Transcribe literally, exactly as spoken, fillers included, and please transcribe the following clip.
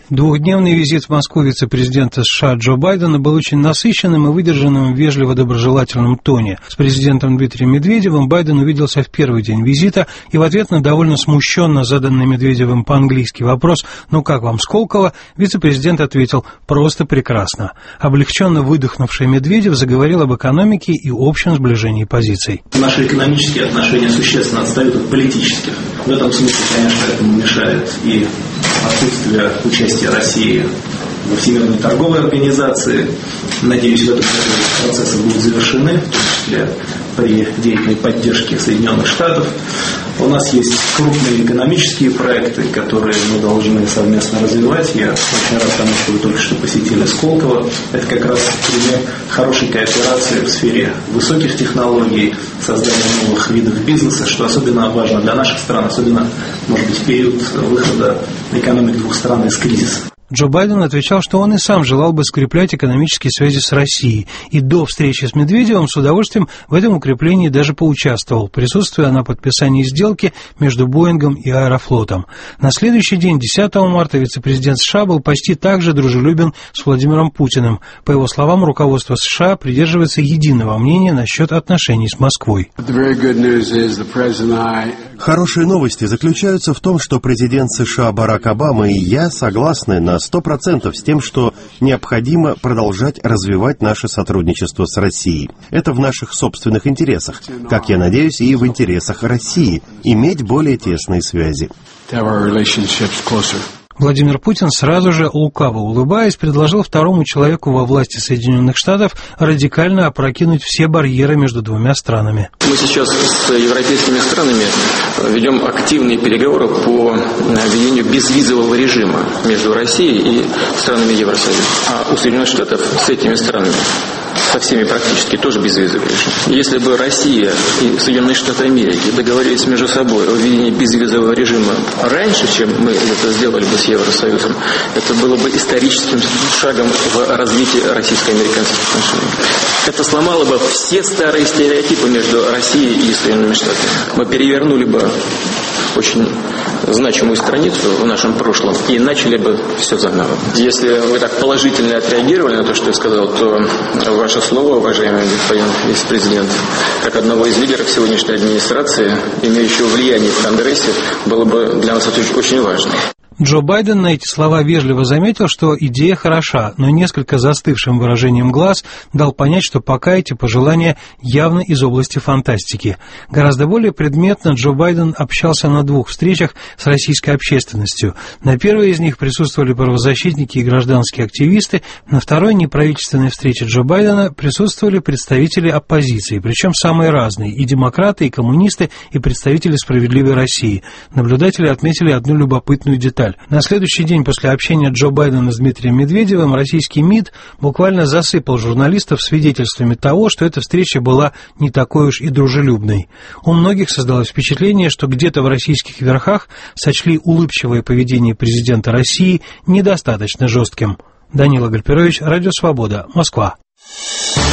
Двухдневный визит в Москву вице-президента США Джо Байдена был очень насыщенным и выдержанным в вежливо-доброжелательном тоне. С президентом Дмитрием Медведевым Байден увиделся в первый день визита, и в ответ на довольно смущенно заданный Медведевым по-английски вопрос «Ну как вам, Сколково?», вице-президент ответил «Просто прекрасно». Облегченно выдохнувший Медведев заговорил об экономике и общем сближении позиций. Наши экономические отношения существенно отстают от политических. В этом смысле, конечно, этому мешает и отсутствие участия России во Всемирной торговой организации. Надеюсь, в этом году процессы будут завершены, в том числе при деятельной поддержке Соединенных Штатов. У нас есть крупные экономические проекты, которые мы должны совместно развивать. Я очень рад тому, что вы только что посетили Сколково. Это как раз пример хорошей кооперации в сфере высоких технологий, создания новых видов бизнеса, что особенно важно для наших стран, особенно, может быть, в период выхода экономик двух стран из кризиса. Джо Байден отвечал, что он и сам желал бы скреплять экономические связи с Россией, и до встречи с Медведевым с удовольствием в этом укреплении даже поучаствовал, присутствуя на подписании сделки между Боингом и Аэрофлотом. На следующий день, десятого марта, вице-президент США был почти так же дружелюбен с Владимиром Путиным. По его словам, руководство США придерживается единого мнения насчет отношений с Москвой. Хорошие новости заключаются в том, что президент США Барак Обама и я согласны на сто процентов с тем, что необходимо продолжать развивать наше сотрудничество с Россией. Это в наших собственных интересах, как я надеюсь, и в интересах России, иметь более тесные связи. Владимир Путин сразу же, лукаво улыбаясь, предложил второму человеку во власти Соединенных Штатов радикально опрокинуть все барьеры между двумя странами. Мы сейчас с европейскими странами ведем активные переговоры по введению безвизового режима между Россией и странами Евросоюза. А у Соединенных Штатов с этими странами, со всеми практически, тоже безвизовый режим. Если бы Россия и Соединенные Штаты Америки договорились между собой о введении безвизового режима раньше, чем мы это сделали бы с Евросоюзом, это было бы историческим шагом в развитии российско-американских отношений. Это сломало бы все старые стереотипы между Россией и Соединенными Штатами. Мы перевернули бы очень значимую страницу в нашем прошлом и начали бы все заново. Если вы так положительно отреагировали на то, что я сказал, то ваше слово, уважаемый господин вице-президент, как одного из лидеров сегодняшней администрации, имеющего влияние в Конгрессе, было бы для нас это очень важно. Джо Байден на эти слова вежливо заметил, что идея хороша, но несколько застывшим выражением глаз дал понять, что пока эти пожелания явно из области фантастики. Гораздо более предметно Джо Байден общался на двух встречах с российской общественностью. На первой из них присутствовали правозащитники и гражданские активисты, на второй неправительственной встрече Джо Байдена присутствовали представители оппозиции, причем самые разные, и демократы, и коммунисты, и представители «Справедливой России». Наблюдатели отметили одну любопытную деталь. На следующий день после общения Джо Байдена с Дмитрием Медведевым российский МИД буквально засыпал журналистов свидетельствами того, что эта встреча была не такой уж и дружелюбной. У многих создалось впечатление, что где-то в российских верхах сочли улыбчивое поведение президента России недостаточно жестким. Данила Гальперович, Радио Свобода, Москва.